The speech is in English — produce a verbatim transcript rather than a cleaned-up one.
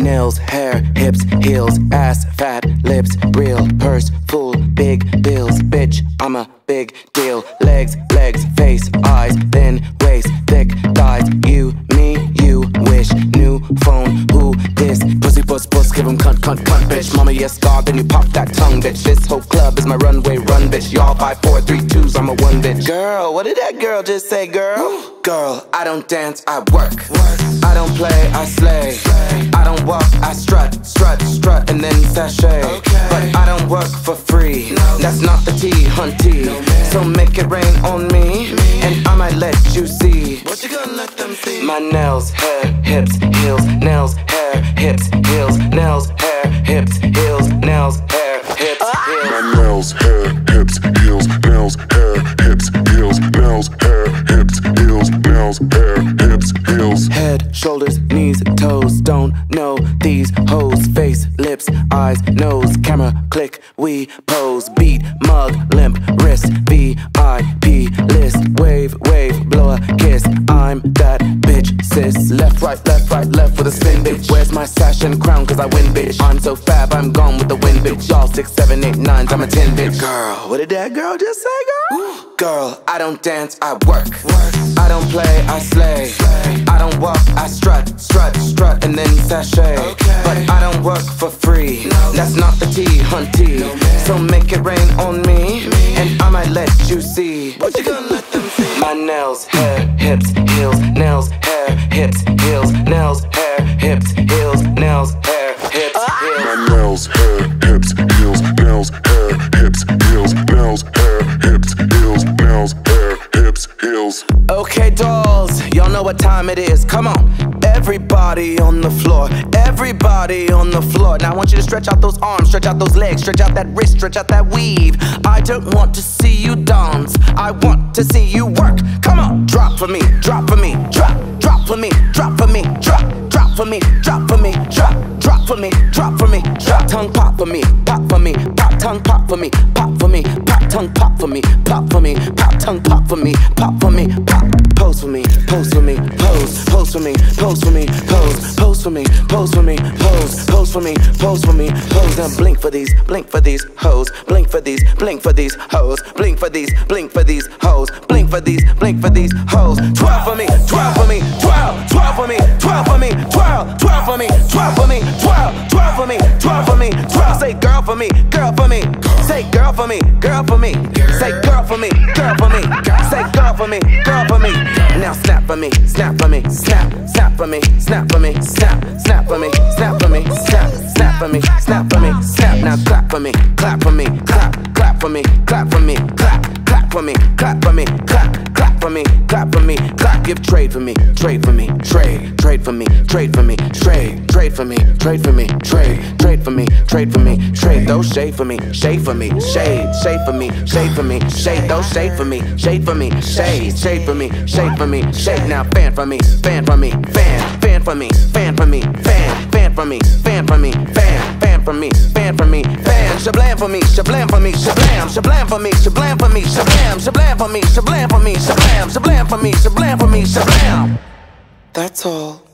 nails, hair, hips, heels, ass, fat, lips, real, purse, full, big bills. Bitch, I'm a big deal. Legs, legs, face, eyes, thin waist, thick thighs. You, me, you wish. New phone, who this? Pussy, puss, puss, give him cunt, cunt, cunt, bitch. Mama, yes, God, then you pop that tongue, bitch. This whole club is my runway, run, bitch. Y'all five, four, three, twos, I'm a one, bitch. Girl, what did that girl just say, girl? Girl, I don't dance, I work. I don't play, I slay. I don't walk, I strut, strut, strut, and then sashay. But I don't work for free. That's not the T, hunty. So make it rain on me, and I might let you see. What you gonna let them see? My nails, hair, hips, heels, nails, hair, hips, heels, nails, hair, hips, heels, nails, hair, hips, heels. My nails, hair, hips, heels, nails, hair, hips, heels, nails, hair, hips, heels, nails, hair, hips, heels. Head, shoulders, knees, toes, don't know these hoes. Face, lips, eyes, nose, camera, click, we pose. Beat, mug, limp, wrist, V I P list. Wave, wave, blow a kiss. I'm that bitch, sis. Left, right, left, right, left with a spin, bitch. Where's my sash and crown, cause I win, bitch. I'm so fab, I'm gone with the wind, bitch. Y'all six, seven, eight, nines, I'm a ten, bitch. Girl, what did that girl just say, girl? Girl, I don't dance, I work. I don't play, I slay. I don't walk, I strut, strut, strut, and then sashay. But I don't work for free. That's not the T, hunty. So make it rain on me, and I might let you see. What you gonna let them see? My nails, hair, hips, heels, nails, hair, hips, heels, nails, hair, hips, heels, nails, hair, hips, heels. My nails, hair, hips, heels, nails, hair, hips, heels, nails, hair, hips, heels, nails, hair, hips, heels. Okay, dolls, y'all know what time it is. Come on, everybody on the floor, everybody on the floor. Now I want you to stretch out those arms, stretch out those legs, stretch out that wrist, stretch out that weave. I don't want to see you dance, I want to see you work. Come on, drop for me, drop for me, drop, drop for me, drop for me, drop, drop for me, drop for me, drop, drop for me, drop for me, drop. Tongue pop for me, pop for me, pop tongue pop for me, pop for me, pop tongue pop for me, pop for me, pop tongue pop for me, pop for me, pop. Pose for me, pose for me, pose, pose for me, pose for me, pose, pose for me, pose for me, pose, pose for me, pose for me, pose. Now blink for these, blink for these hoes, blink for these, blink for these hoes, blink for these, blink for these hoes, blink for these, blink for these hoes. Twirl for me, twirl for me, twirl, twirl for me, twirl for me, twirl, twirl for me, twirl for me, twirl, twirl for me, twirl for me, twirl. Say girl for me, girl for me, say girl for me, girl for me, say girl for me, girl for me, say girl for me, girl for me. Now snap for me, snap for me, snap, snap for me, snap for me, snap, snap for me, snap for me, snap, snap for me, snap for me, snap. Now clap for me, clap for me, clap, clap for me, clap for me, clap, clap for me, clap for me, clap, clap for me, clap for me, clap. Give trade for me, trade for me, trade, trade for me, trade for me, trade, trade for me, trade for me, trade, trade for me, trade for me, trade. Those shade for me, shade for me, shade, shade for me, shade for me, shade. Those shade for me, shade for me, shade, shade for me, shade for me, shade. Now fan for me, fan for me, fan, fan for me, fan for me, fan, fan for me, fan for me, fan, fan for me, fan for me, fan. Shablam for me, shablam for me, shablam, shablam for me, shablam for me, shablam, shablam for me, shablam for me, shablam, shablam for me, shablam for me, shablam. That's all.